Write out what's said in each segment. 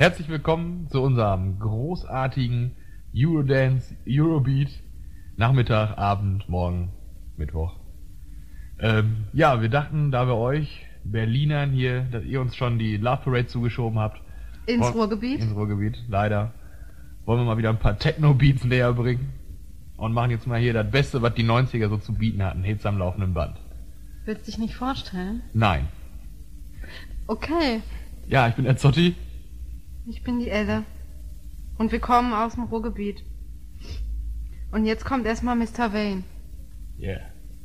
Herzlich willkommen zu unserem großartigen Eurodance, Eurobeat, Nachmittag, Abend, Morgen, Mittwoch. Wir dachten, da wir euch Berlinern hier, dass ihr uns schon die Love Parade zugeschoben habt. Ins Ruhrgebiet, leider. Wollen wir mal wieder ein paar Techno-Beats näher bringen. Und machen jetzt mal hier das Beste, was die 90er so zu bieten hatten. Hits am laufenden Band. Willst du dich nicht vorstellen? Nein. Okay. Ja, ich bin der Zotti. Ich bin die Elle. Und wir kommen aus dem Ruhrgebiet. Und jetzt kommt erstmal Mr. Vane. Yeah.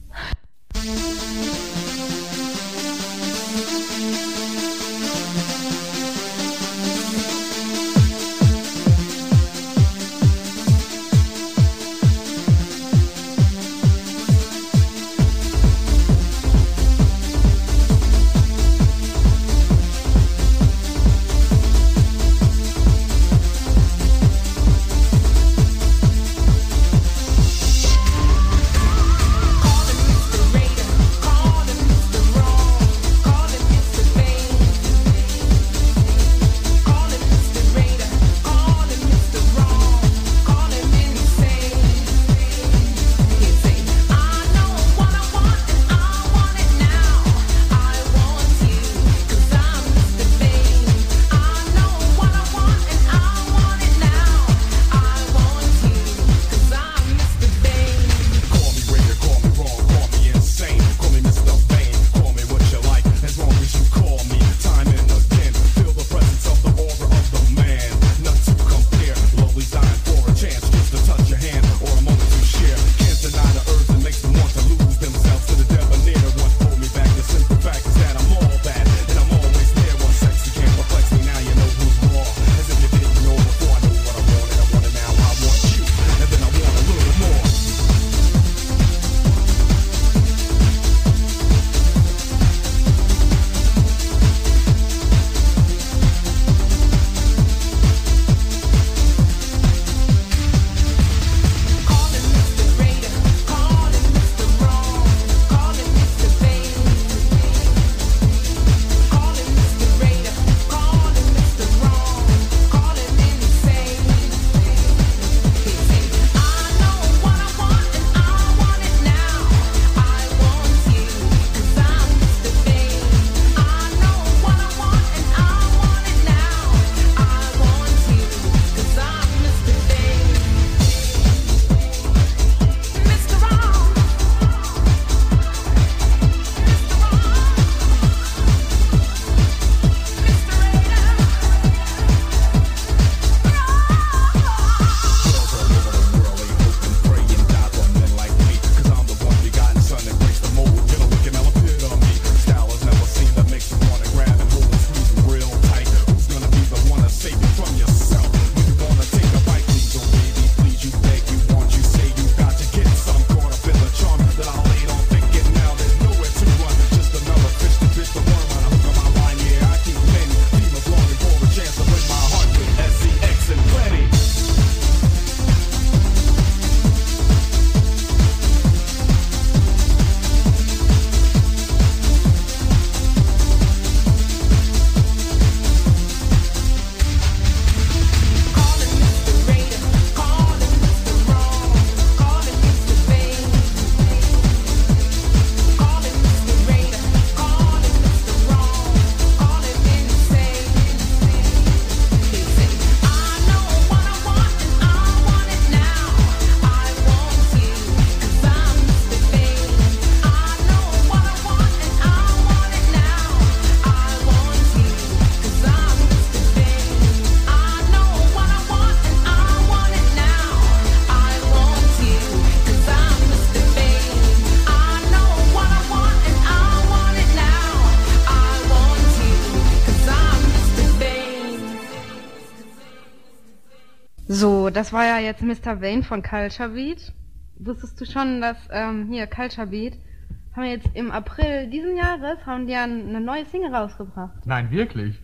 So, das war ja jetzt Mr. Vane von Culture Beat. Wusstest du schon, dass Culture Beat haben wir jetzt im April diesen Jahres haben die eine neue Single rausgebracht? Nein, wirklich?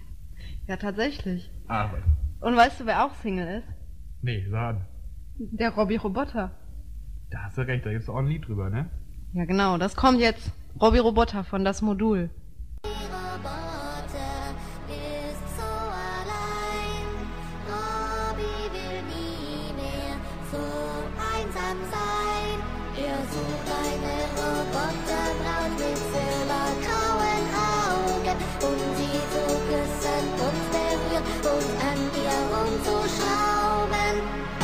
Ja, tatsächlich. Ah, und weißt du, wer auch Single ist? Nee, sag. Der Robbie Roboter. Da hast du recht, da gibt's auch ein Lied drüber, ne? Ja, genau, das kommt jetzt. Robbie Roboter von Das Modul. Roboter ist so allein. rumzuschrauben.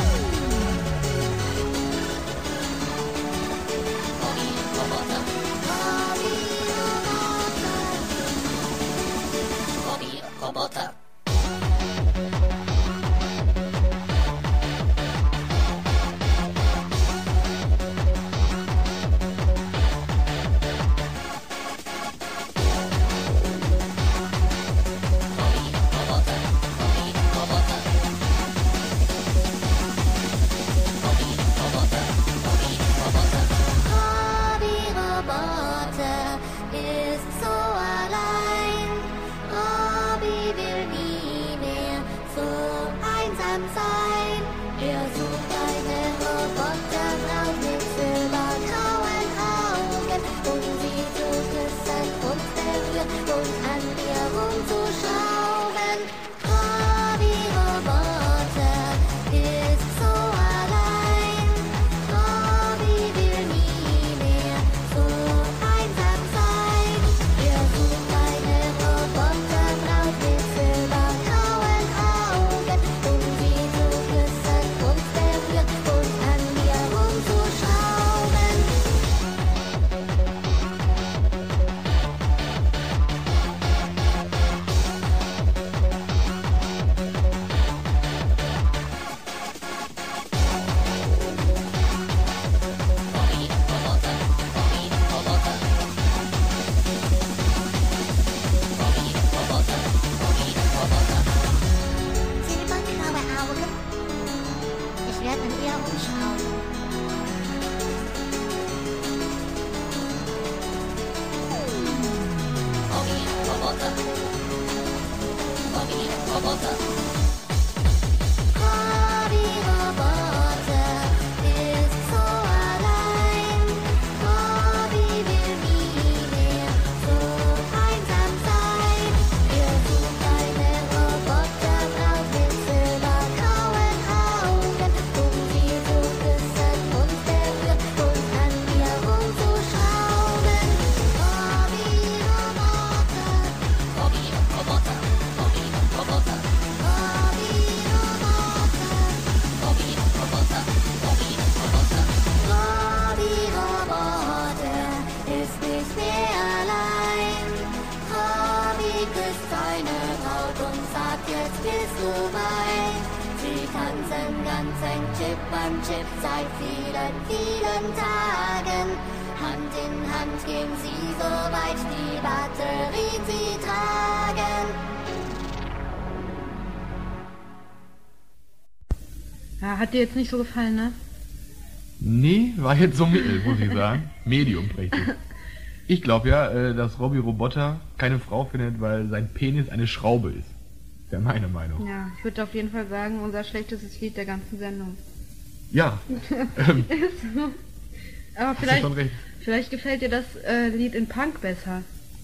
Hobby-Roboter. Hobby-Roboter. Hobby-Roboter. Chip seit vielen, vielen Tagen. Hand in Hand gehen sie so weit, die Batterien sie tragen. Ja, hat dir jetzt nicht so gefallen, ne? Nee, war jetzt so mittel, muss ich sagen. Medium prächtig. Ich glaube ja, dass Robbie Roboter keine Frau findet, weil sein Penis eine Schraube ist. Ist ja meine Meinung. Ja, ich würde auf jeden Fall sagen, unser schlechtestes Lied der ganzen Sendung. Ja. Ist so. Aber Hast du schon recht. vielleicht gefällt dir das Lied in Punk besser.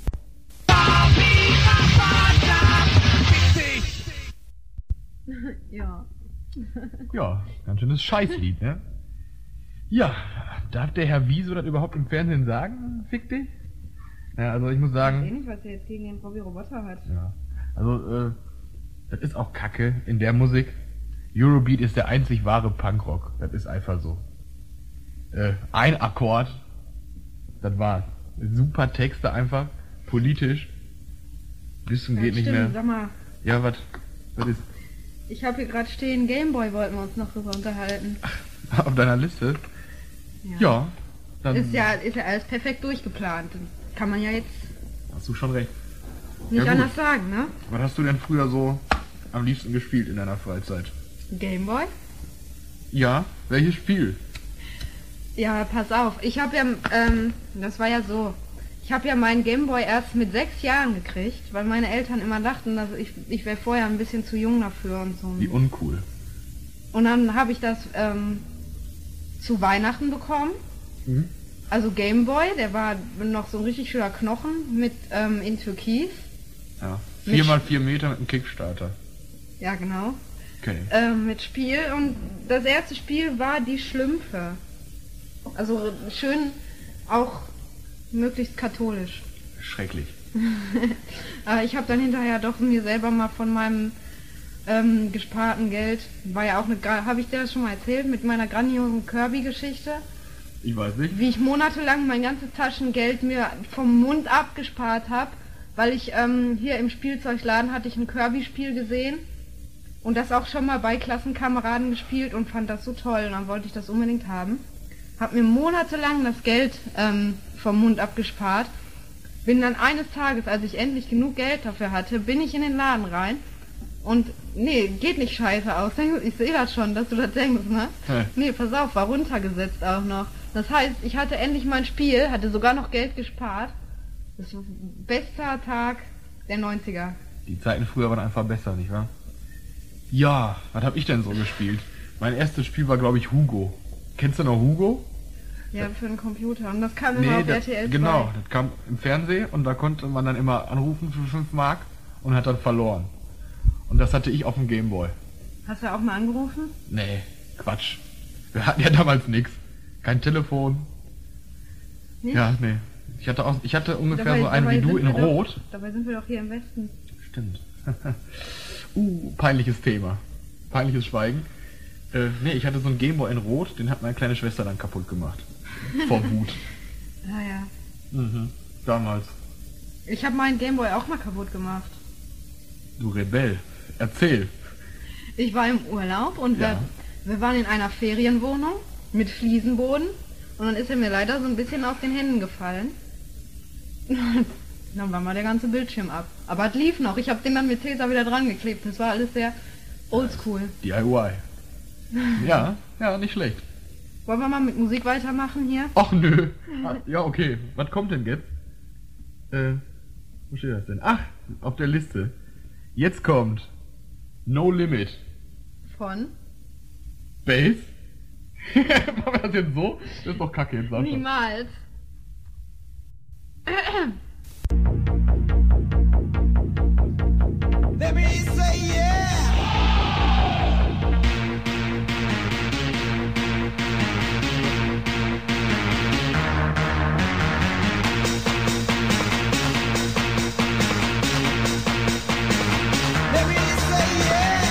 Ja. Ja, ganz schönes Scheißlied, ne? Ja, darf der Herr Wieso das überhaupt im Fernsehen sagen? Fick dich? Ja, also ich muss Ich weiß sagen... nicht, was er jetzt gegen den Robbie Roboter hat. Ja, also, das ist auch Kacke in der Musik. Eurobeat ist der einzig wahre Punkrock. Das ist einfach so. Ein Akkord, das war's. Super Texte einfach, politisch. Bis zum geht nicht stimmt, mehr. Sag mal, Ja, was ist ich habe hier gerade stehen, Gameboy wollten wir uns noch drüber unterhalten. auf deiner Liste? Ja, dann Ist ja alles perfekt durchgeplant. Kann man ja jetzt hast du schon recht. nicht Ja, gut. anders sagen, ne? Was hast du denn früher so am liebsten gespielt in deiner Freizeit? Gameboy? Ja, welches Spiel? Ja, pass auf. Ich habe ja, das war ja so. Ich habe ja meinen Gameboy erst mit 6 Jahren gekriegt, weil meine Eltern immer dachten, dass ich wäre vorher ein bisschen zu jung dafür und so. Wie uncool. Und dann habe ich das zu Weihnachten bekommen. Mhm. Also Gameboy, der war noch so ein richtig schöner Knochen mit in Türkis. Ja. Mit 4x4 Meter mit einem Kickstarter. Ja, genau. Okay. Mit Spiel. Und das erste Spiel war die Schlümpfe. Also schön auch möglichst katholisch. Schrecklich. Aber ich habe dann hinterher doch mir selber mal von meinem gesparten Geld, war ja auch habe ich dir das schon mal erzählt, mit meiner grandiosen Kirby-Geschichte? Ich weiß nicht. Wie ich monatelang mein ganzes Taschengeld mir vom Mund abgespart habe, weil ich hier im Spielzeugladen hatte ich ein Kirby-Spiel gesehen und das auch schon mal bei Klassenkameraden gespielt und fand das so toll und dann wollte ich das unbedingt haben. Hab mir monatelang das Geld vom Mund abgespart, bin dann eines Tages, als ich endlich genug Geld dafür hatte, bin ich in den Laden rein und nee, geht nicht scheiße aus. Ich sehe das schon, dass du das denkst, ne? Nee, pass auf, war runtergesetzt auch noch. Das heißt, ich hatte endlich mein Spiel, hatte sogar noch Geld gespart. Das war bester Tag der 90er. Die Zeiten früher waren einfach besser, nicht wahr? Ja, was habe ich denn so gespielt? Mein erstes Spiel war, glaube ich, Hugo. Kennst du noch Hugo? Ja, für den Computer. Und das kam immer auf RTL 2. Genau, das kam im Fernsehen und da konnte man dann immer anrufen für 5 Mark und hat dann verloren. Und das hatte ich auf dem Gameboy. Hast du auch mal angerufen? Nee, Quatsch. Wir hatten ja damals nichts. Kein Telefon. Nicht? Ja, nee. Ich hatte ungefähr so einen wie du in Rot. Dabei sind wir doch hier im Westen. Stimmt. Peinliches Thema. Peinliches Schweigen. Nee, ich hatte so einen Gameboy in Rot, den hat meine kleine Schwester dann kaputt gemacht. Vor Wut. Naja. Damals. Ich habe meinen Gameboy auch mal kaputt gemacht. Du Rebell. Erzähl. Ich war im Urlaub und Ja. wir waren in einer Ferienwohnung mit Fliesenboden und dann ist er mir leider so ein bisschen aus den Händen gefallen. Dann war mal der ganze Bildschirm ab. Aber es lief noch. Ich habe den dann mit Tesa wieder dran geklebt. Das war alles sehr oldschool. DIY. Ja, nicht schlecht. Wollen wir mal mit Musik weitermachen hier? Ach nö. Ja, okay. Was kommt denn jetzt? Wo steht das denn? Ach, auf der Liste. Jetzt kommt No Limit. Von? Bass? Machen wir das jetzt so? Das ist doch kacke jetzt. Sascha. Niemals. Let me say yeah. Let me say yeah.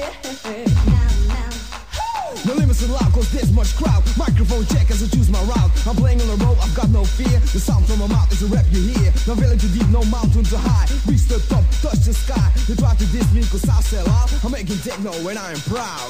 No limits allowed, cause there's much crowd. Microphone check as I choose my route. I'm playing on the road, I've got no fear. The sound from my mouth is a rap you hear. No valley too deep, no mountain too high. Reach the top, touch the sky. They try to diss me cause I sell out. I'm making techno when I am proud.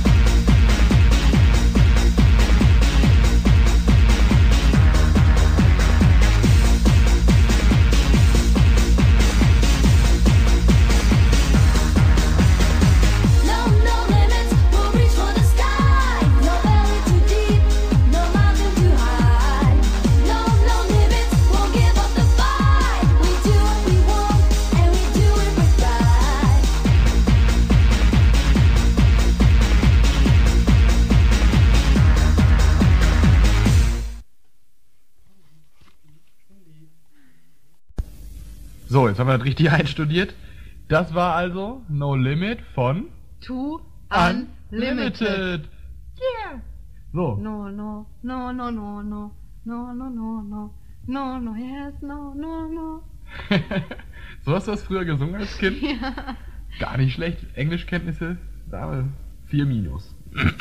So, jetzt haben wir das richtig einstudiert. Das war also No Limit von To Unlimited. Yeah. So, No, no, no, no, no, no, no, no, no, no, no, no, yes, no, no, no. so hast du das früher gesungen als Kind? Ja. Gar nicht schlecht. Englischkenntnisse, da 4 minus.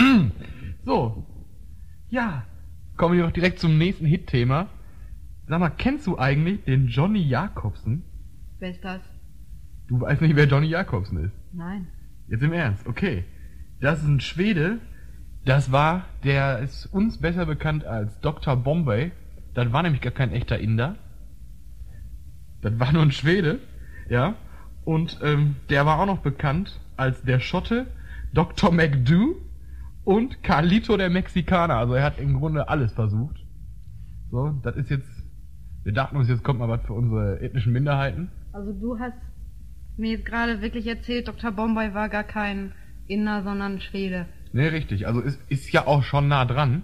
So, ja, kommen wir doch direkt zum nächsten Hit-Thema. Sag mal, kennst du eigentlich den Johnny Jacobsen? Wer ist das? Du weißt nicht, wer Johnny Jacobsen ist? Nein. Jetzt im Ernst, okay. Das ist ein Schwede, der ist uns besser bekannt als Dr. Bombay. Das war nämlich gar kein echter Inder. Das war nur ein Schwede, ja. Und der war auch noch bekannt als der Schotte, Dr. McDo und Carlito der Mexikaner. Also er hat im Grunde alles versucht. So, das ist jetzt, wir dachten uns, jetzt kommt mal was für unsere ethnischen Minderheiten. Also du hast mir jetzt gerade wirklich erzählt, Dr. Bombay war gar kein Inder, sondern ein Schwede. Ne, richtig. Also ist ja auch schon nah dran.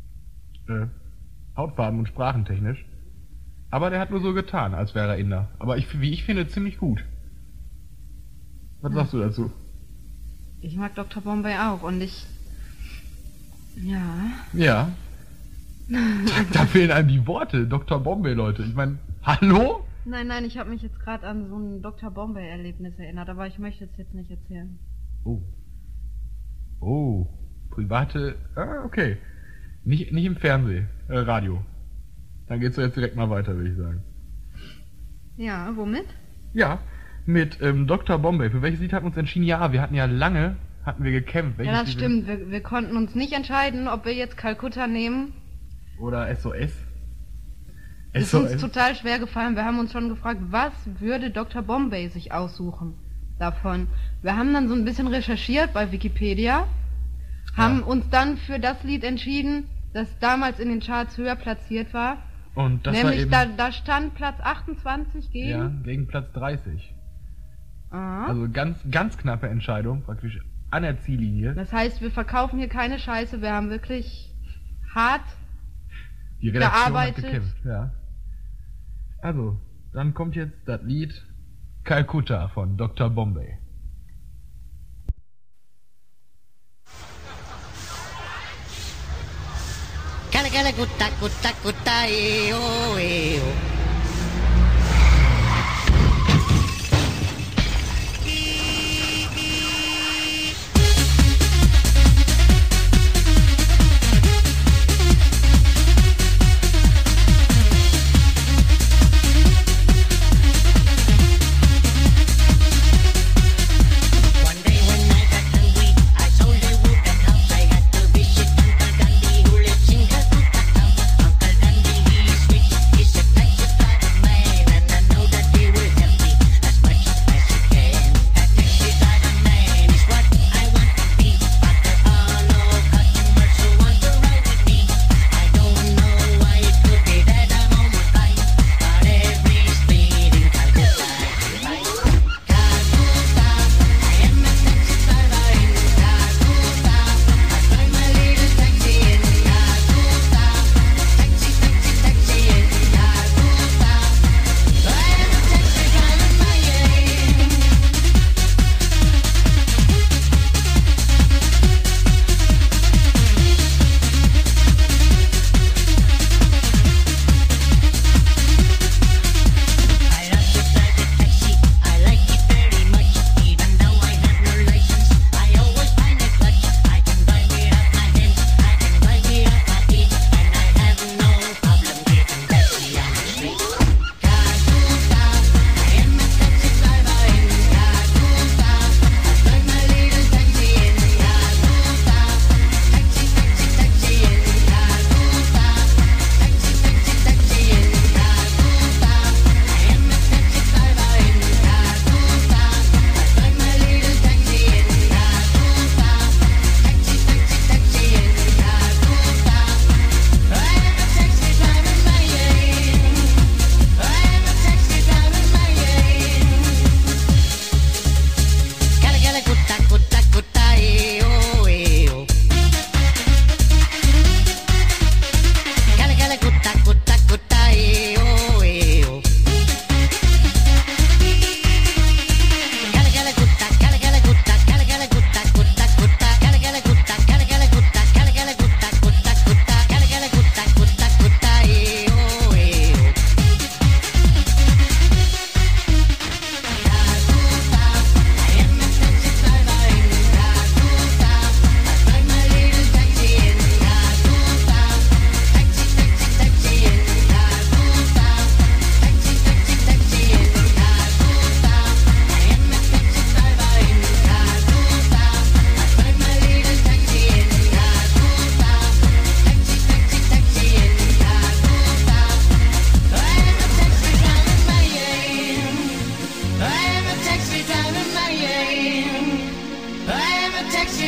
Hautfarben und sprachentechnisch. Aber der hat nur so getan, als wäre er Inder. Aber wie ich finde, ziemlich gut. Was sagst du dazu? Ich mag Dr. Bombay auch und ja. Ja. Da fehlen einem die Worte. Dr. Bombay, Leute. Ich meine, hallo? Nein, ich habe mich jetzt gerade an so ein Dr. Bombay-Erlebnis erinnert, aber ich möchte es jetzt nicht erzählen. Oh. Private. Okay. Nicht im Fernsehen. Radio. Dann geht's doch jetzt direkt mal weiter, würde ich sagen. Ja, womit? Ja, mit Dr. Bombay. Für welches Lied hatten wir uns entschieden? Ja, wir hatten ja lange gekämpft. Ja, das stimmt. Wir konnten uns nicht entscheiden, ob wir jetzt Kalkutta nehmen. Oder SOS. Es ist uns total schwer gefallen. Wir haben uns schon gefragt, was würde Dr. Bombay sich aussuchen davon. Wir haben dann so ein bisschen recherchiert bei Wikipedia, haben uns dann für das Lied entschieden, das damals in den Charts höher platziert war. Und das nämlich war eben, da stand Platz 28 gegen... Ja, gegen Platz 30. Aha. Also ganz knappe Entscheidung, praktisch an der Ziellinie. Das heißt, wir verkaufen hier keine Scheiße, wir haben wirklich hart Die Redaktion gearbeitet. hat gekämpft, ja. Also, dann kommt jetzt das Lied Calcutta von Dr. Bombay. Calcutta, cutta, cutta, eo, eo. Uncle Gandhi, he's sweet, he's a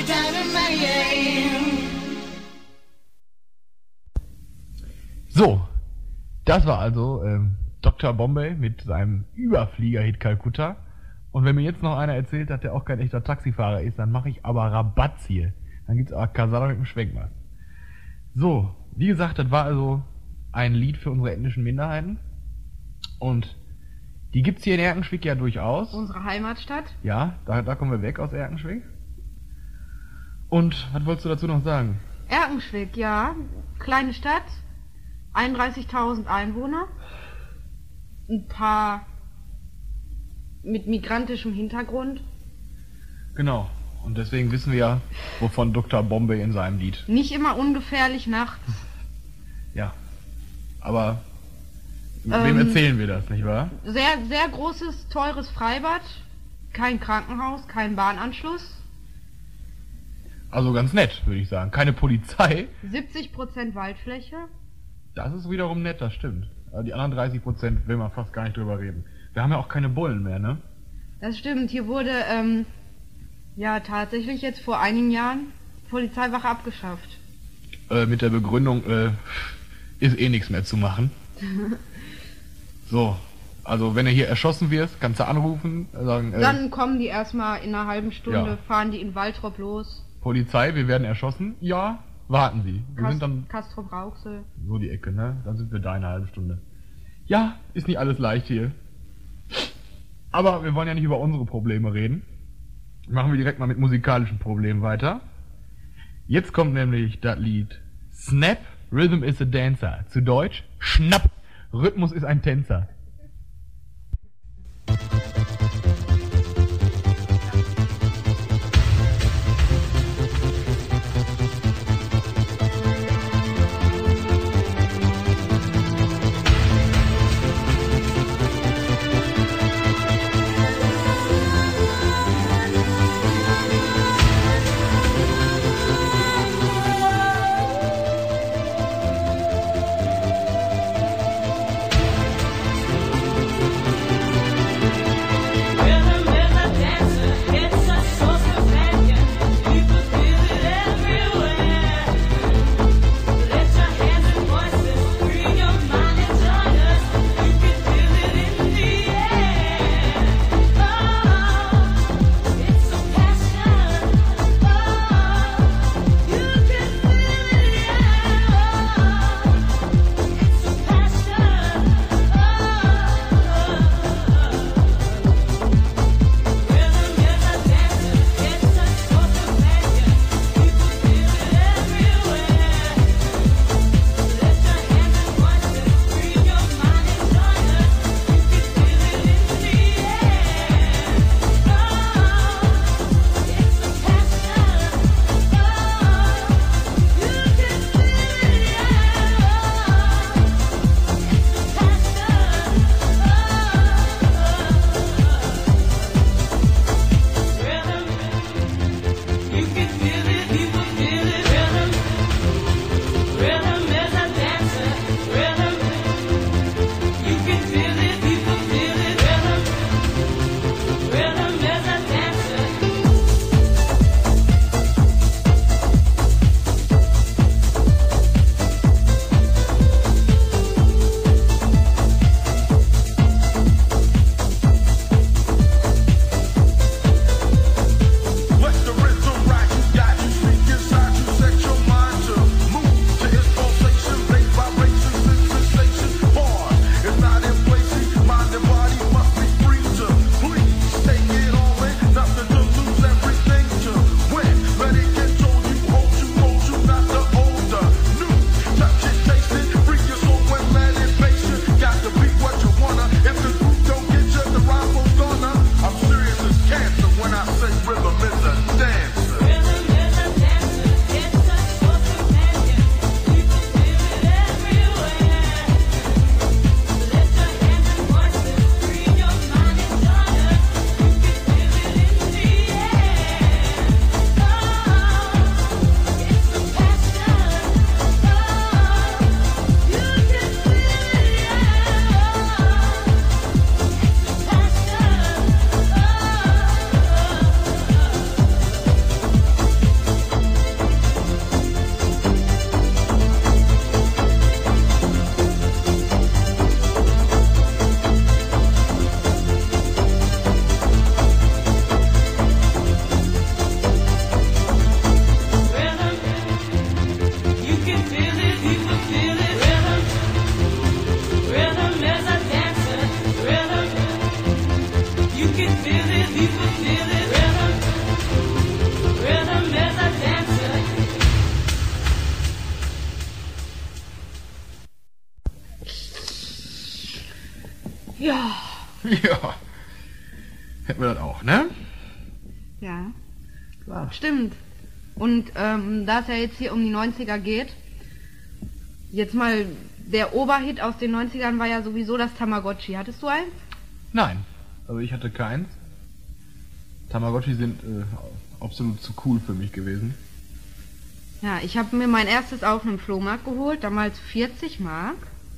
you're driving me. So, das war also Dr. Bombay mit seinem Überflieger-Hit Calcutta. Und wenn mir jetzt noch einer erzählt hat, der auch kein echter Taxifahrer ist, dann mache ich aber Rabatz hier. Dann gibt's aber Kasala mit dem Schwenkmaß. So, wie gesagt, das war also ein Lied für unsere ethnischen Minderheiten. Und die gibt's hier in Erkenschwick ja durchaus. Unsere Heimatstadt. Ja, da kommen wir weg aus Erkenschwick. Und was wolltest du dazu noch sagen? Erkenschwick, ja. Kleine Stadt. 31.000 Einwohner. Ein paar mit migrantischem Hintergrund. Genau. Und deswegen wissen wir ja, wovon Dr. Bombay in seinem Lied. Nicht immer ungefährlich nachts. Ja. Aber wem erzählen wir das, nicht wahr? Sehr, sehr großes, teures Freibad. Kein Krankenhaus, kein Bahnanschluss. Also ganz nett, würde ich sagen. Keine Polizei. 70% Waldfläche. Das ist wiederum nett, das stimmt. Aber die anderen 30% will man fast gar nicht drüber reden. Wir haben ja auch keine Bullen mehr, ne? Das stimmt. Hier wurde ja tatsächlich jetzt vor einigen Jahren Polizeiwache abgeschafft. Mit der Begründung, ist eh nichts mehr zu machen. So, also wenn er hier erschossen wird, kannst du anrufen, sagen, Dann kommen die erstmal in einer halben Stunde, Ja. fahren die in Waltrop los. Polizei, wir werden erschossen. Ja, warten Sie. Wir sind dann Castrop-Rauxel. so die Ecke, ne? Dann sind wir da in einer halben Stunde. Ja, ist nicht alles leicht hier. Aber wir wollen ja nicht über unsere Probleme reden. Machen wir direkt mal mit musikalischen Problemen weiter. Jetzt kommt nämlich das Lied Snap, Rhythm is a Dancer. Zu Deutsch, Schnapp, Rhythmus ist ein Tänzer. Snap, Ja. Hätten wir das auch, ne? Ja, Klar. stimmt. Und da es ja jetzt hier um die 90er geht, jetzt mal, der Oberhit aus den 90ern war ja sowieso das Tamagotchi. Hattest du eins? Nein, also ich hatte keins. Tamagotchi sind absolut zu cool für mich gewesen. Ja, ich habe mir mein erstes auf einem Flohmarkt geholt, damals 40 Mark.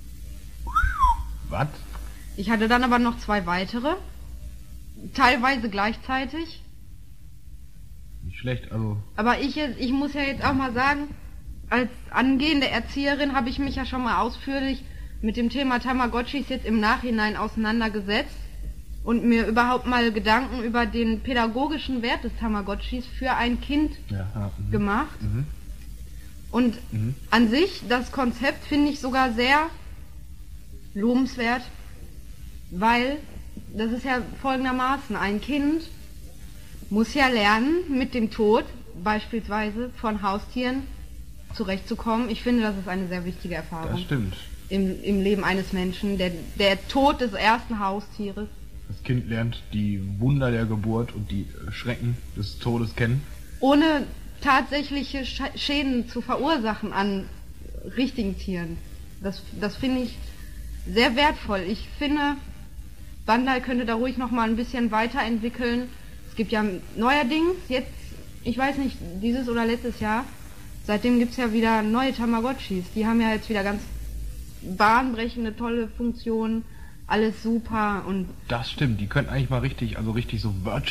Was? Ich hatte dann aber noch 2 weitere, teilweise gleichzeitig. Nicht schlecht, also Aber ich muss ja jetzt auch mal sagen, als angehende Erzieherin habe ich mich ja schon mal ausführlich mit dem Thema Tamagotchis jetzt im Nachhinein auseinandergesetzt und mir überhaupt mal Gedanken über den pädagogischen Wert des Tamagotchis für ein Kind gemacht. Mhm. Und an sich, das Konzept finde ich sogar sehr lobenswert, weil das ist ja folgendermaßen, ein Kind muss ja lernen, mit dem Tod beispielsweise von Haustieren zurechtzukommen. Ich finde, das ist eine sehr wichtige Erfahrung Das stimmt. im Leben eines Menschen, der Tod des ersten Haustieres. Das Kind lernt die Wunder der Geburt und die Schrecken des Todes kennen. Ohne tatsächliche Schäden zu verursachen an richtigen Tieren. Das finde ich sehr wertvoll. Ich finde, Bandai könnte da ruhig noch mal ein bisschen weiterentwickeln. Es gibt ja neuerdings, jetzt, ich weiß nicht, dieses oder letztes Jahr, seitdem gibt es ja wieder neue Tamagotchis. Die haben ja jetzt wieder ganz bahnbrechende, tolle Funktionen, alles super und... Das stimmt, die könnten eigentlich mal richtig so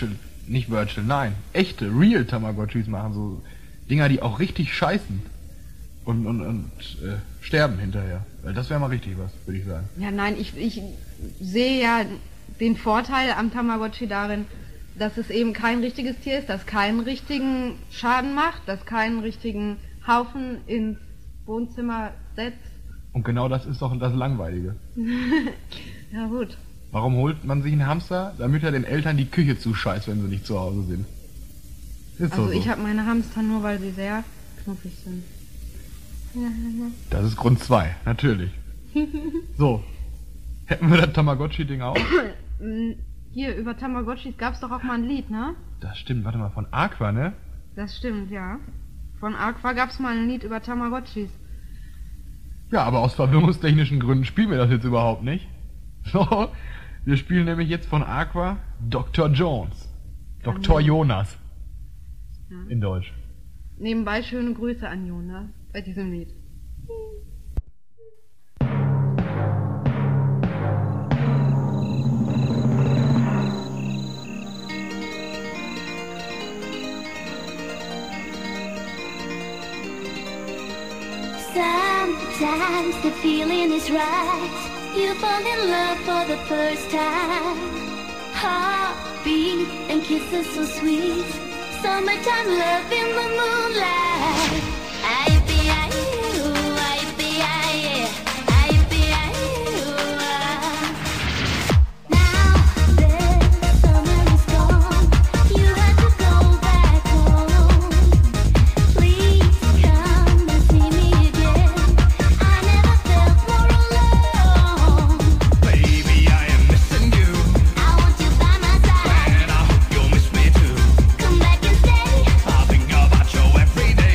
echte, real Tamagotchis machen, so Dinger, die auch richtig scheißen und sterben hinterher. Weil das wäre mal richtig was, würde ich sagen. Ja, nein, ich sehe ja den Vorteil am Tamagotchi darin, dass es eben kein richtiges Tier ist, das keinen richtigen Schaden macht, das keinen richtigen Haufen ins Wohnzimmer setzt. Und genau das ist doch das Langweilige. Ja gut. Warum holt man sich einen Hamster? Damit er den Eltern die Küche zuscheißt, wenn sie nicht zu Hause sind. Ist Also doch so. ich habe meine Hamster nur, weil sie sehr knuffig sind. Das ist Grund 2, natürlich. So, hätten wir das Tamagotchi-Ding auch? Hier, über Tamagotchis gab es doch auch mal ein Lied, ne? Das stimmt, warte mal, von Aqua, ne? Das stimmt, ja. Von Aqua gab es mal ein Lied über Tamagotchis. Ja, aber aus verwirrungstechnischen Gründen spielen wir das jetzt überhaupt nicht. So, wir spielen nämlich jetzt von Aqua Dr. Jones. Dr. Jonas. Ja. In Deutsch. Nebenbei schöne Grüße an Jonas bei diesem Lied. Sometimes the feeling is right. You fall in love for the first time. Heartbeat and kisses so sweet. Summertime love in the moonlight. Now that summer is gone, you have to go back home. Please come and see me again. I never felt more alone. Baby, I am missing you, I want you by my side. and I hope you'll miss me too. Come back and stay. I think about you every day.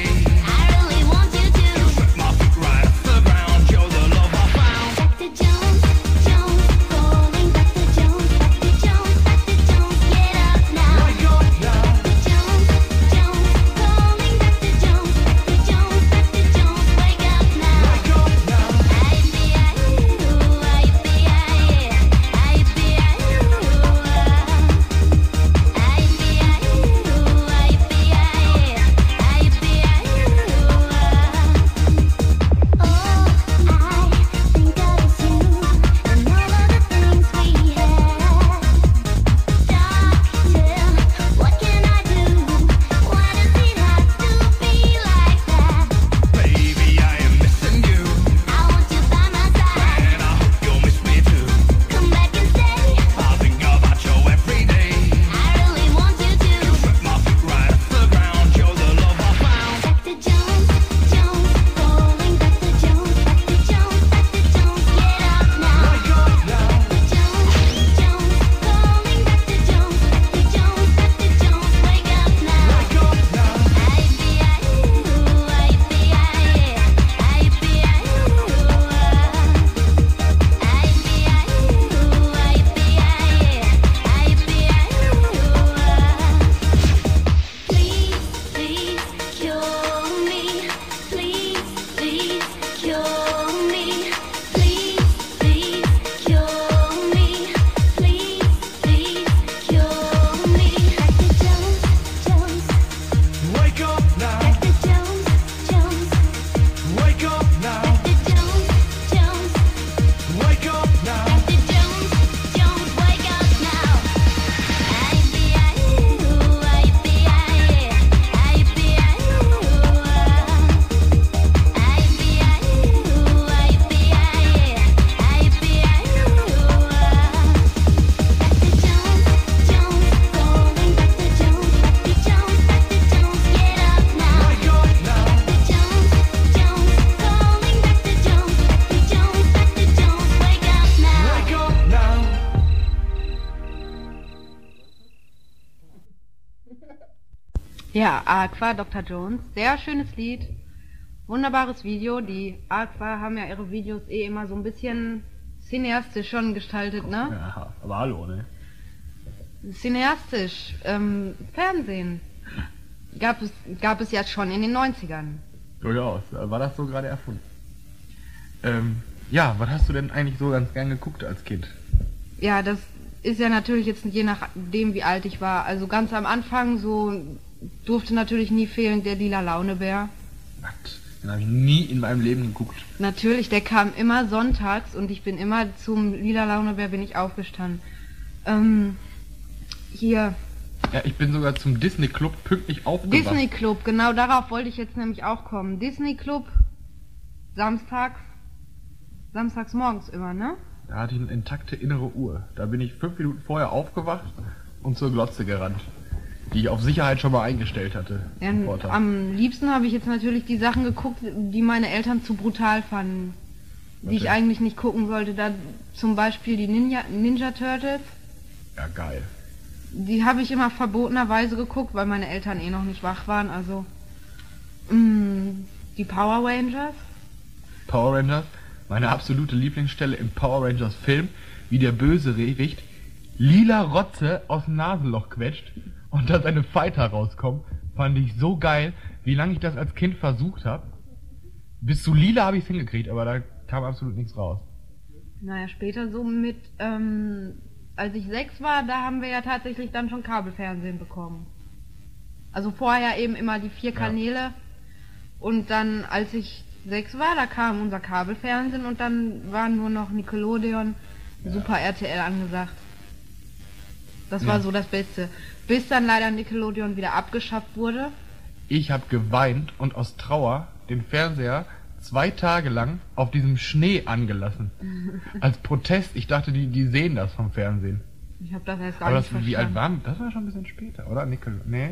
Ja, Aqua, Dr. Jones, sehr schönes Lied, wunderbares Video. Die Aqua haben ja ihre Videos immer so ein bisschen cineastisch schon gestaltet, ne? Ja, aber hallo, ne? Cineastisch, Fernsehen gab es ja schon in den 90ern. Durchaus. War das so gerade erfunden? Ja, was hast du denn eigentlich so ganz gern geguckt als Kind? Ja, das ist ja natürlich jetzt je nachdem, wie alt ich war. Also ganz am Anfang so durfte natürlich nie fehlen der Lila Launebär. Was? Den habe ich nie in meinem Leben geguckt. Natürlich, der kam immer sonntags und ich bin immer zum Lila Launebär bin ich aufgestanden. Hier, Ja, ich bin sogar zum Disney Club pünktlich aufgewacht. Disney Club, genau darauf wollte ich jetzt nämlich auch kommen. Disney Club, samstags morgens immer, ne? Da hatte ich eine intakte innere Uhr. Da bin ich 5 Minuten vorher aufgewacht und zur Glotze gerannt, die ich auf Sicherheit schon mal eingestellt hatte. Ja, am Vortag. am liebsten habe ich jetzt natürlich die Sachen geguckt, die meine Eltern zu brutal fanden. Die ich Okay. eigentlich nicht gucken sollte. Da zum Beispiel die Ninja Turtles. Ja, geil. Die habe ich immer verbotenerweise geguckt, weil meine Eltern noch nicht wach waren. Also die Power Rangers. Power Rangers, meine absolute Lieblingsstelle im Power Rangers Film, wie der Bösewicht lila Rotze aus dem Nasenloch quetscht und da seine Fighter rauskommen, fand ich so geil, wie lange ich das als Kind versucht habe. Bis zu lila habe ich es hingekriegt, aber da kam absolut nichts raus. Naja, später so mit, als ich 6 war, da haben wir ja tatsächlich dann schon Kabelfernsehen bekommen. Also vorher eben immer die 4 Kanäle und dann, als ich 6 war, da kam unser Kabelfernsehen und dann waren nur noch Nickelodeon, Super RTL angesagt. Das war so das Beste. Bis dann leider Nickelodeon wieder abgeschafft wurde. Ich habe geweint und aus Trauer den Fernseher 2 Tage lang auf diesem Schnee angelassen. Als Protest. Ich dachte, die sehen das vom Fernsehen. Ich habe das erst gar Aber nicht das, wie alt verstanden. waren? Das war schon ein bisschen später, oder? Nee?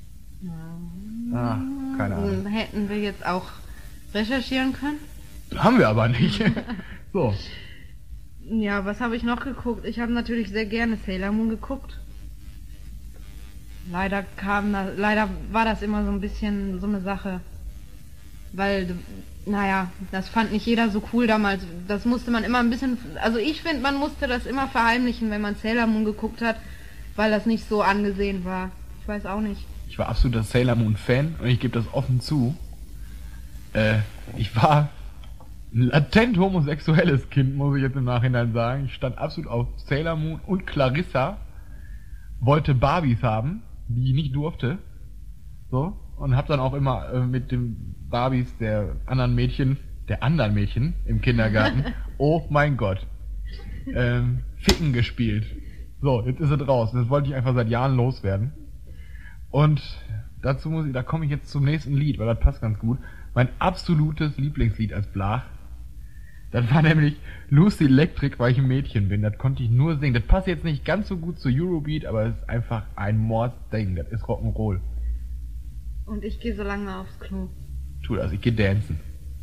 Ah, keine Ahnung. Hätten wir jetzt auch recherchieren können? Haben wir aber nicht. So. Ja, was habe ich noch geguckt? Ich habe natürlich sehr gerne Sailor Moon geguckt. Leider war das immer so ein bisschen so eine Sache. Weil, naja, das fand nicht jeder so cool damals. Das musste man immer ein bisschen, also ich finde, man musste das immer verheimlichen, wenn man Sailor Moon geguckt hat, weil das nicht so angesehen war. Ich weiß auch nicht. Ich war absoluter Sailor Moon Fan und ich gebe das offen zu. Ich war ein latent homosexuelles Kind, muss ich jetzt im Nachhinein sagen. Ich stand absolut auf Sailor Moon und Clarissa, wollte Barbies haben, die ich nicht durfte. So. Und hab dann auch immer mit den Barbies der anderen Mädchen im Kindergarten, oh mein Gott, Ficken gespielt. So, jetzt ist es raus. Das wollte ich einfach seit Jahren loswerden. Und da komme ich jetzt zum nächsten Lied, weil das passt ganz gut. Mein absolutes Lieblingslied als Blach. Das war nämlich Lucy Electric, weil ich ein Mädchen bin. Das konnte ich nur singen. Das passt jetzt nicht ganz so gut zu Eurobeat, aber es ist einfach ein Mordsding. Das ist Rock'n'Roll. Und ich gehe so lange aufs Klo. Tu das, ich geh dancen.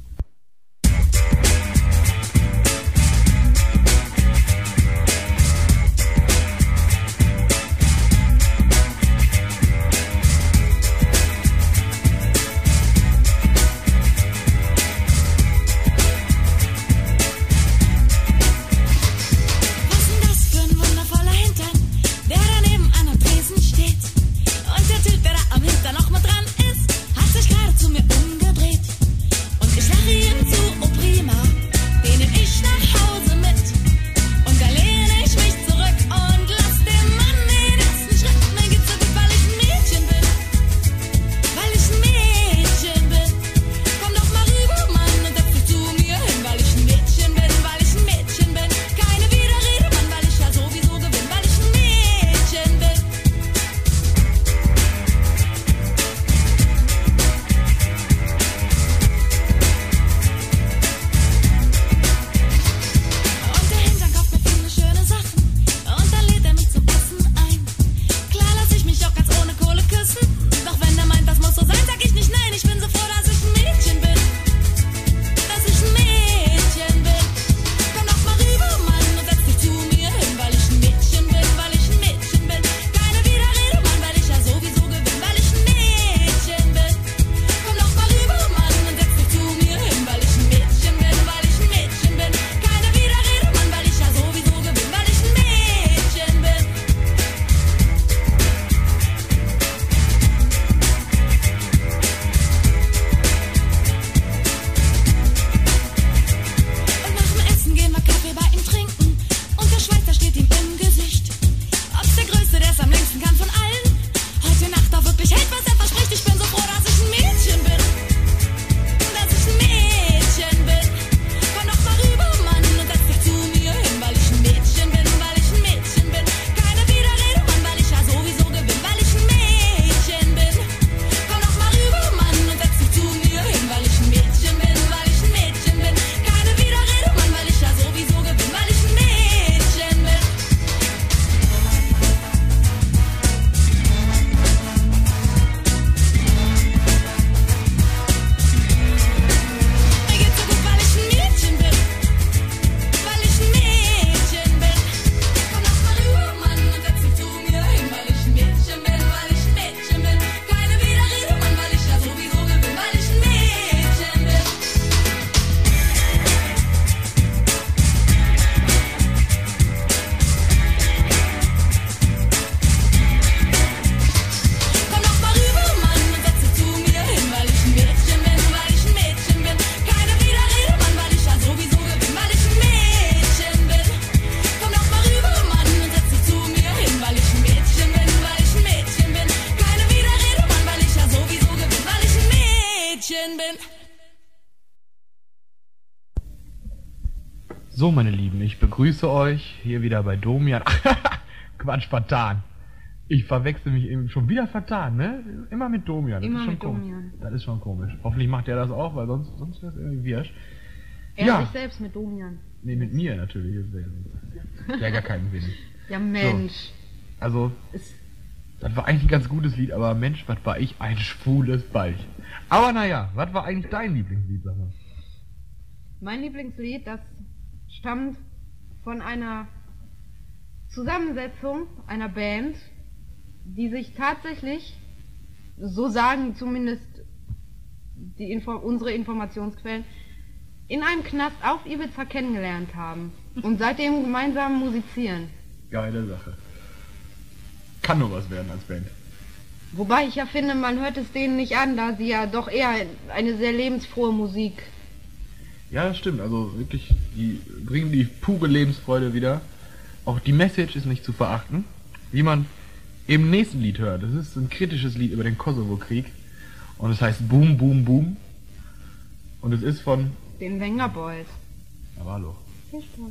Was denn das für ein wundervoller Hintern, der daneben an einem Tresen steht? Und der Typ, der da am Hintern noch mal dran ist, hat sich gerade zu mir umgedreht. pretending. So, meine Lieben, ich begrüße euch hier wieder bei Domian. Quatsch, vertan. Ich verwechsel mich eben schon wieder vertan, ne? Immer mit Domian. Das Immer ist schon mit komisch. Domian. Das ist schon komisch. Hoffentlich macht er das auch, weil sonst wäre es irgendwie wirsch. Er sich selbst mit Domian. Nee, mit mir natürlich. Das wäre gar keinen Sinn. Ja, Mensch. Also, Ist, das war eigentlich ein ganz gutes Lied, aber Mensch, was war ich? Ein schwules Ballchen. Aber naja, was war eigentlich dein Lieblingslied, sag mal? mein Lieblingslied, das stammt von einer Zusammensetzung einer Band, die sich tatsächlich, so sagen zumindest unsere Informationsquellen, in einem Knast auf Ibiza kennengelernt haben und seitdem gemeinsam musizieren. Geile Sache. Kann nur was werden als Band. Wobei ich ja finde, man hört es denen nicht an, da sie ja doch eher eine sehr lebensfrohe Musik. Ja, das stimmt. Also wirklich, die bringen die pure Lebensfreude wieder. Auch die Message ist nicht zu verachten. Wie man im nächsten Lied hört. Das ist ein kritisches Lied über den Kosovo-Krieg. Und es heißt Boom, Boom, Boom. Und es ist von... Den Wenger Boys. Aber hallo. Viel Spaß.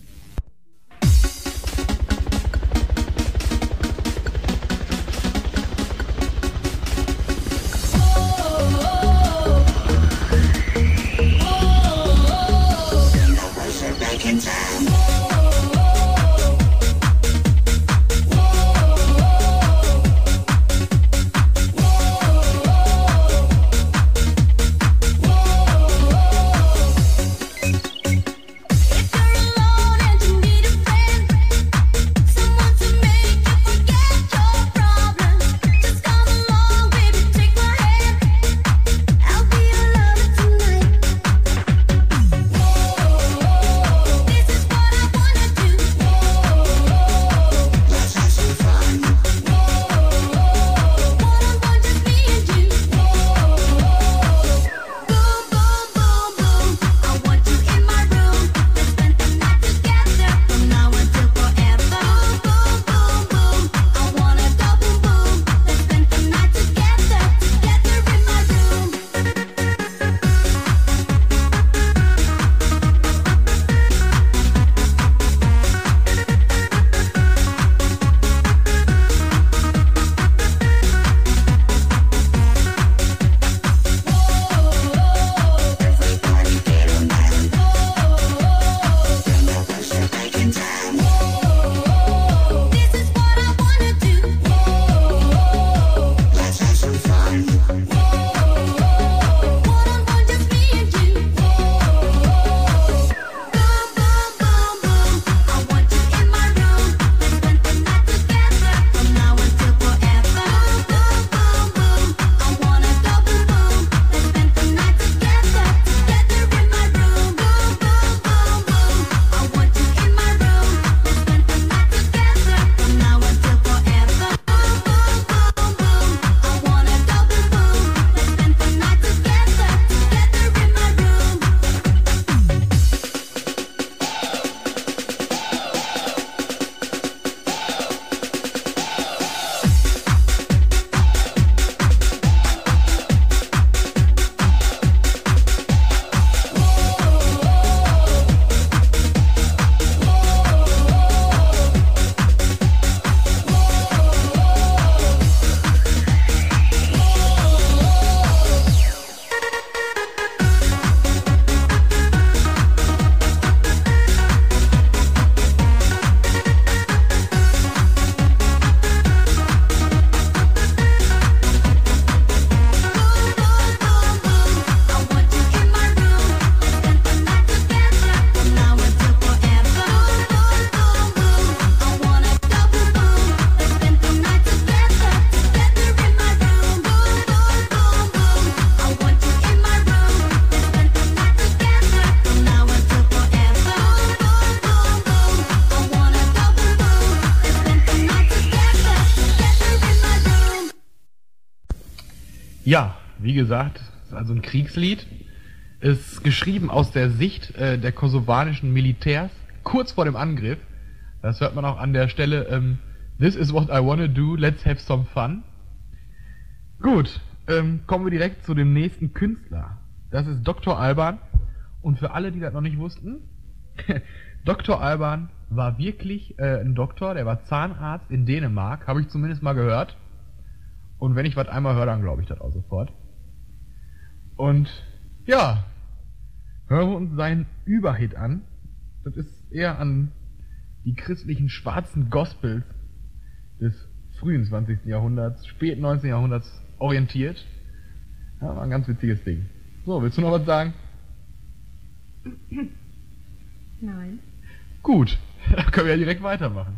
Ja, wie gesagt, es ist also ein Kriegslied. Ist geschrieben aus der Sicht der kosovanischen Militärs, kurz vor dem Angriff. Das hört man auch an der Stelle, This is what I wanna do, let's have some fun. Gut, kommen wir direkt zu dem nächsten Künstler. Das ist Dr. Alban. Und für alle, die das noch nicht wussten, Dr. Alban war wirklich ein Doktor, der war Zahnarzt in Dänemark, habe ich zumindest mal gehört. Und wenn ich was einmal höre, dann glaube ich das auch sofort. Und ja, hören wir uns seinen Überhit an. Das ist eher an die christlichen schwarzen Gospels des frühen 20. Jahrhunderts, späten 19. Jahrhunderts orientiert. Ja, war ein ganz witziges Ding. So, willst du noch was sagen? Nein. Gut, dann können wir ja direkt weitermachen.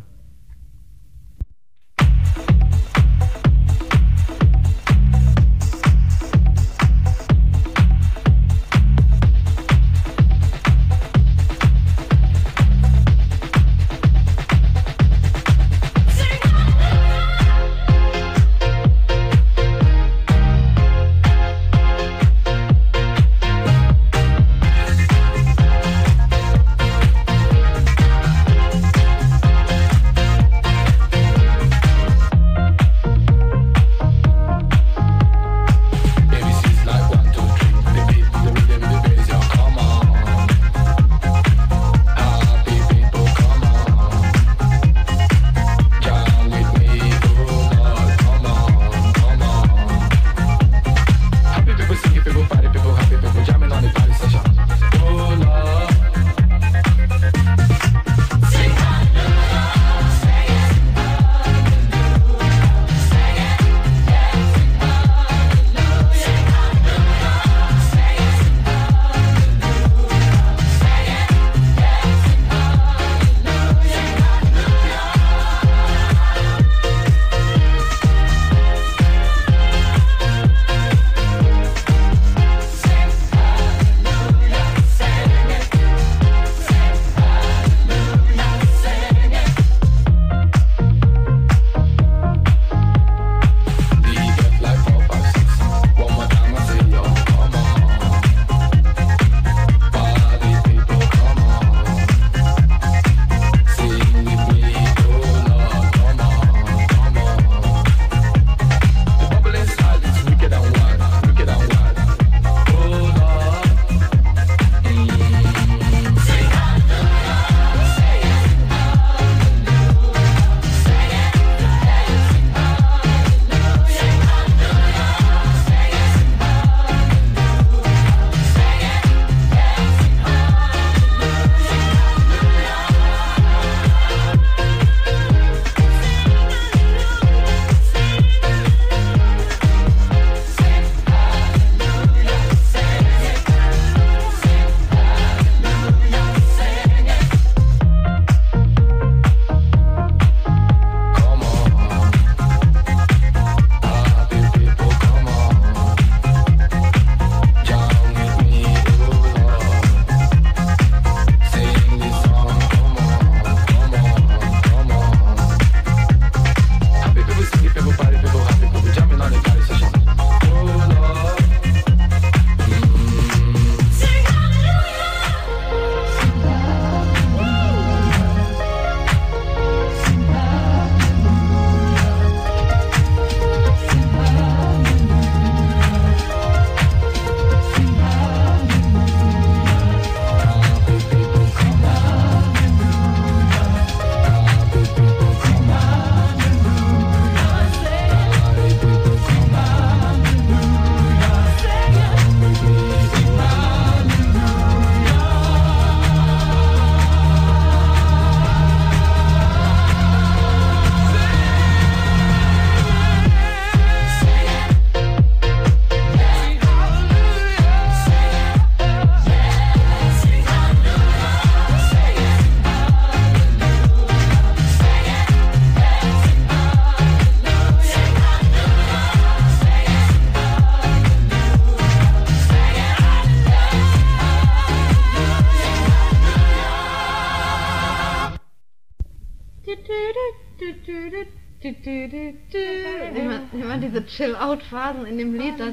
Immer diese Chill-Out-Phasen in dem Lied, das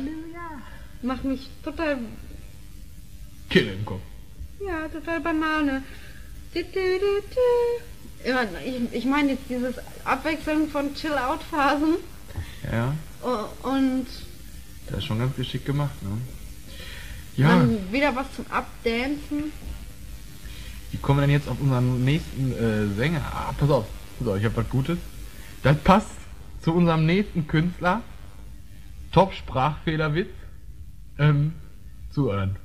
macht mich total, Kill im Kopf. ja, total Banane. Immer, ich meine jetzt dieses Abwechseln von Ja. Dann wieder was zum Abdancen. Wie kommen wir denn jetzt auf unseren nächsten Sänger? Ah, pass auf, ich habe was Gutes. Das passt zu unserem nächsten Künstler. Top-Sprachfehlerwitz. Zuhören.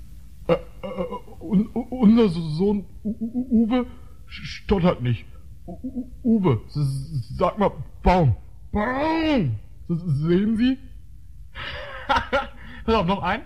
Unser Sohn Uwe stottert nicht. Uwe, sag mal Baum. Baum! Sehen Sie? Pass auf, noch ein.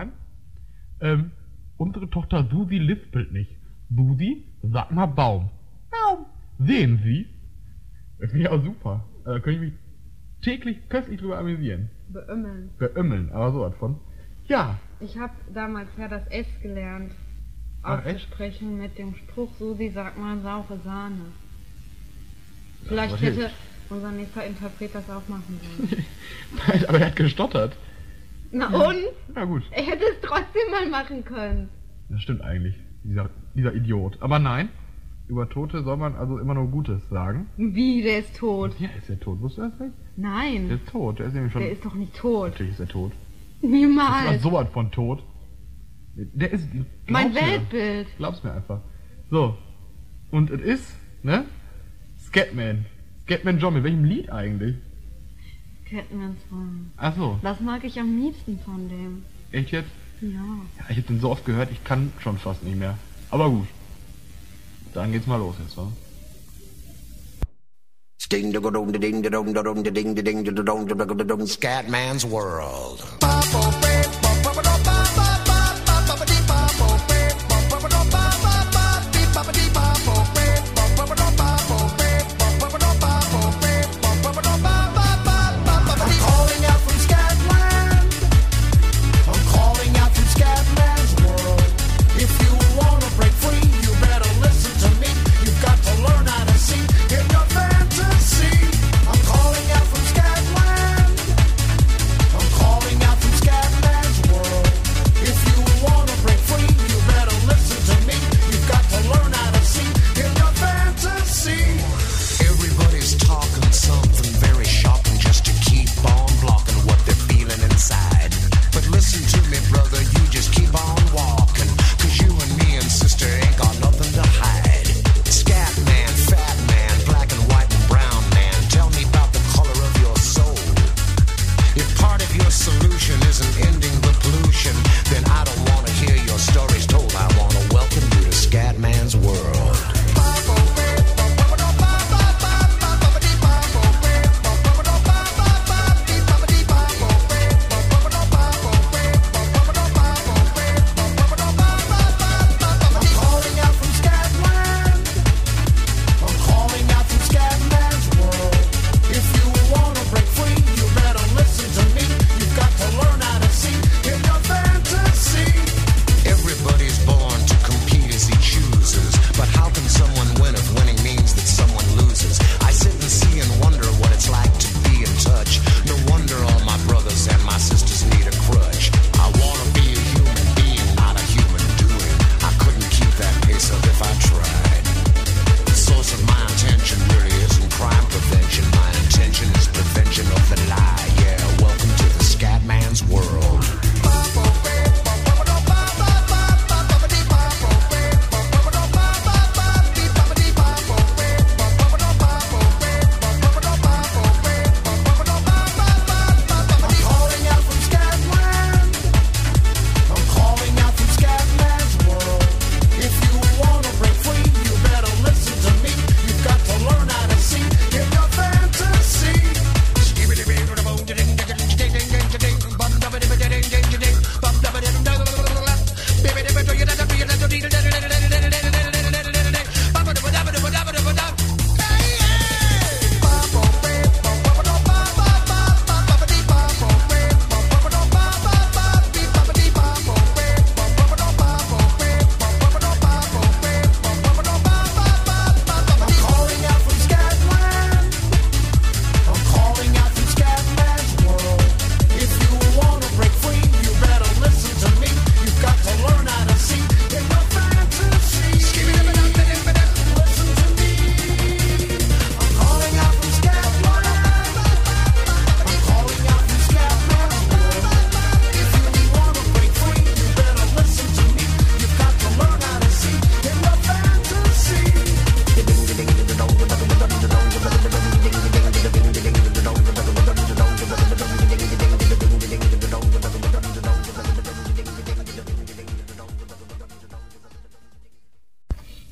Unsere Tochter Susi lispelt nicht. Susi, sag mal Baum. Baum. Sehen Sie? Das finde ich auch super. Da könnte ich mich täglich köstlich drüber amüsieren. Beömmeln, aber sowas von. Ja. Ich habe damals ja das S gelernt. Ach, echt? Auszusprechen mit dem Spruch, Susi, sag mal saure Sahne. Vielleicht was hätte hilft? unser nächster Interpret das auch machen sollen. Aber er hat gestottert. Na und? Ja gut. Er hätte es trotzdem mal machen können. Das stimmt eigentlich. Dieser Idiot. Aber nein, über Tote soll man also immer nur Gutes sagen. Wie, der ist tot? Ja, ist er tot? Wusstest du das nicht? Nein, Der ist tot. Der ist nämlich schon... der ist doch nicht tot. Natürlich ist er tot. Niemals. Das war sowas von tot. Der ist... Mein glaub's mir. Weltbild. Glaub's mir einfach. So. Und es ist, ne? Scatman. Scatman John. Mit welchem Lied eigentlich? Catman Song. Ach so. Das mag ich am liebsten von dem. Echt jetzt? Ja. Ja, ich hab den so oft gehört, ich kann schon fast nicht mehr. Aber gut. Dann geht's mal los jetzt, wa? Scatman's World. I'm calling out from Scatland.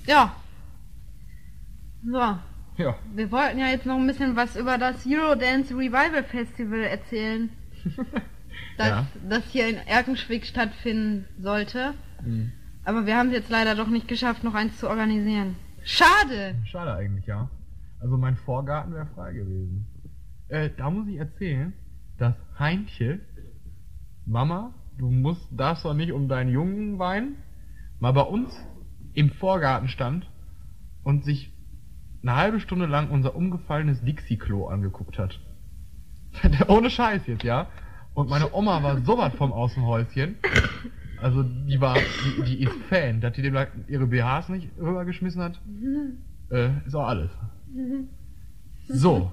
Ja. So. Ja. Wir wollten ja jetzt noch ein bisschen was über das Eurodance Revival Festival erzählen. Das hier in Erkenschwick stattfinden sollte. Mhm. Aber wir haben es jetzt leider doch nicht geschafft, noch eins zu organisieren. Schade! Schade eigentlich, ja. Also mein Vorgarten wäre frei gewesen. Da muss ich erzählen, dass Heintje, Mama, darfst doch nicht um deinen Jungen weinen, mal bei uns im Vorgarten stand und sich eine halbe Stunde lang unser umgefallenes Dixie-Klo angeguckt hat. Ohne Scheiß jetzt, ja. Und meine Oma war sowas vom aus dem Häuschen. Also die ist Fan, dass die dem ihre BHs nicht rübergeschmissen hat. Ist auch alles. So.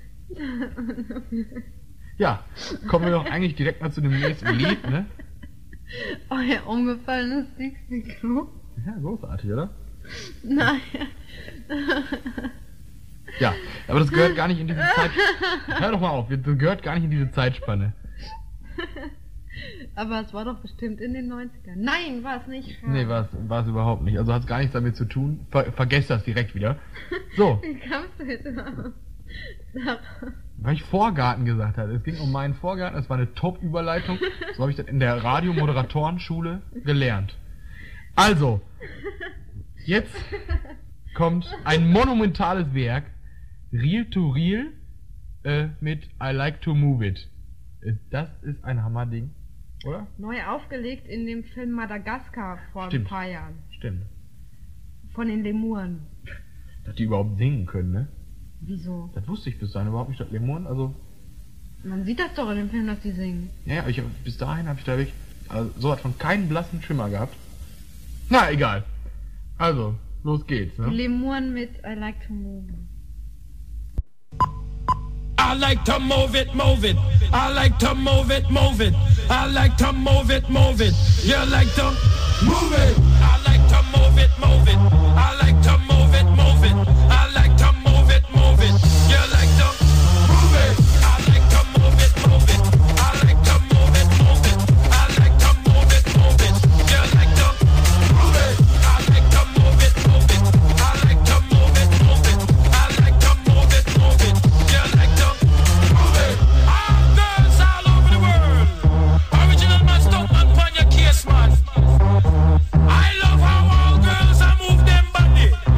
Ja, kommen wir doch eigentlich direkt mal zu dem nächsten Lied, ne? Euer umgefallenes Dixie-Klo? Ja, großartig, oder? Nein. Ja, aber das gehört gar nicht in diese Zeit. Hör doch mal auf, das gehört gar nicht in diese Zeitspanne. Aber es war doch bestimmt in den 90ern. Nein, war es nicht. Nee, war es überhaupt nicht. Also hat es gar nichts damit zu tun. Vergesst das direkt wieder. So. Wie kamst du jetzt darauf? Weil ich Vorgarten gesagt hatte. Es ging um meinen Vorgarten. Es war eine Top-Überleitung. So habe ich das in der Radiomoderatorenschule gelernt. Also, jetzt kommt ein monumentales Werk. Real to Real mit I Like to Move It. Das ist ein Hammerding, oder? Neu aufgelegt in dem Film Madagaskar vor Stimmt. ein paar Jahren. Stimmt. Von den Lemuren. Dass die überhaupt singen können, ne? Wieso? Das wusste ich bis dahin überhaupt nicht, dass Lemuren, also... Man sieht das doch in dem Film, dass die singen. Ja, bis dahin habe ich da wirklich so was von keinen blassen Schimmer gehabt. Na, egal. Also, los geht's, Die ne? Lemuren mit I Like to Move. I like to move it, move it. I like to move it, move it. I like to move it, move it. You like to move it. I like to move it, move it. I like to move it, move it. I like to move it, move it. You like to move it. I like to move it, move it. I like to move it, move it. I like to move it, move it. You like to move it. I like to move it, move it. I like to move it, move it. I like to move it, move it. You like to move it. All girls all over the world. Original man, stunt man, pon your case, man. I love how all girls are move them body.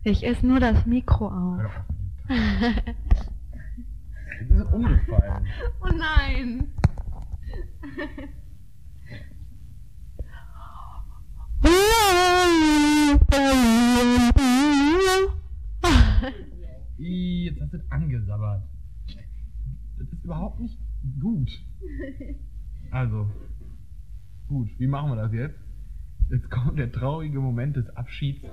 Ich esse nur das Mikro auf. Die sind umgefallen. Oh nein. Jetzt hast du es angesabbert. Das ist überhaupt nicht gut. Also, gut, wie machen wir das jetzt? Jetzt kommt der traurige Moment des Abschieds.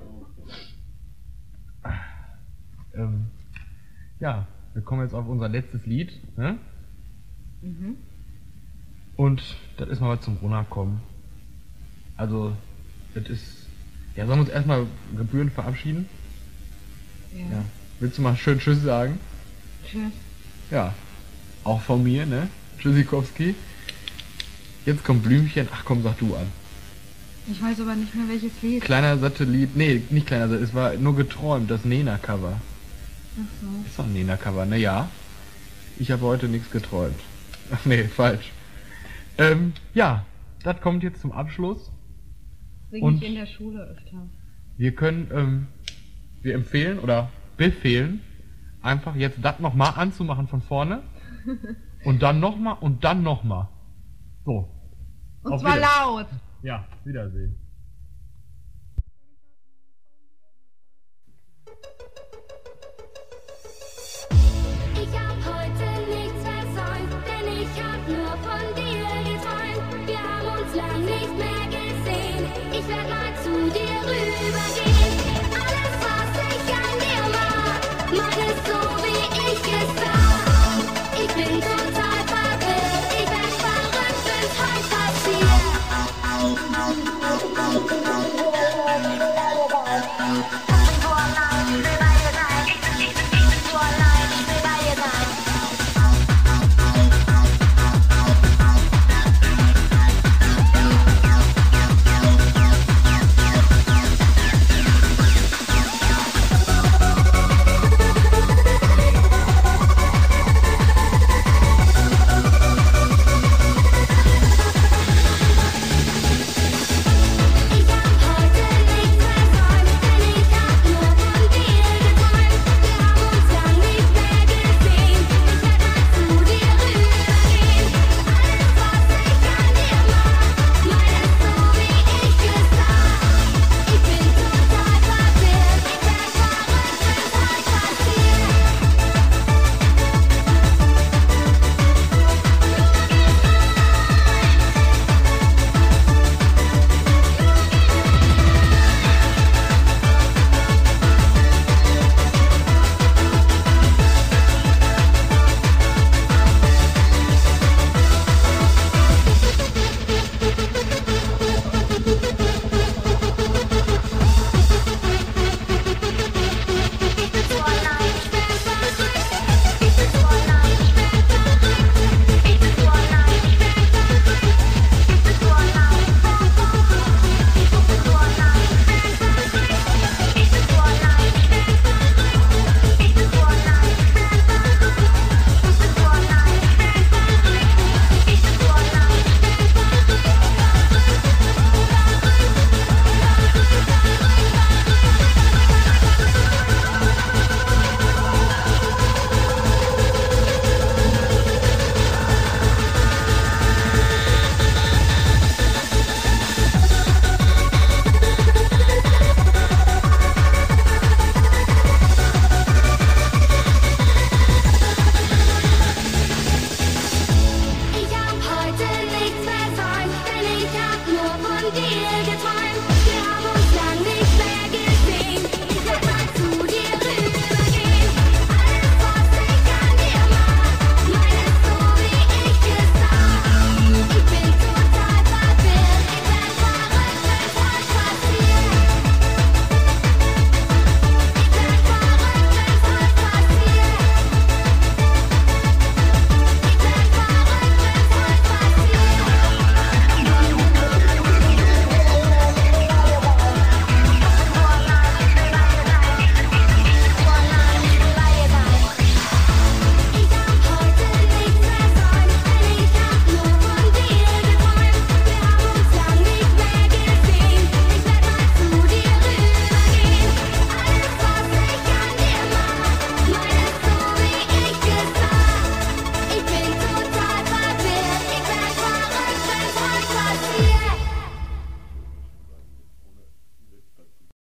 Ja, wir kommen jetzt auf unser letztes Lied. Ne? Und das ist mal was zum Runterkommen. Also, das ist... Ja, sollen wir uns erstmal gebührend verabschieden? Ja. Willst du mal schön Tschüss sagen? Tschüss. Ja. Auch von mir, ne? Tschüssikowski. Jetzt kommt Blümchen. Ach komm, sag du an. Ich weiß aber nicht mehr welches Lied. Kleiner Satellit. Nee, nicht kleiner Satellit. Es war nur geträumt, das Nena-Cover. Ach so. Ist doch ein Nena-Cover, ne? Ja. Ich habe heute nichts geträumt. Ach nee, falsch. Ja, das kommt jetzt zum Abschluss. Sing Und- ich in der Schule öfter. Wir können, wir empfehlen oder befehlen, einfach jetzt das nochmal anzumachen von vorne. Und dann nochmal und dann nochmal. So. Und Auf zwar Wiedersehen. laut. Ja, Wiedersehen.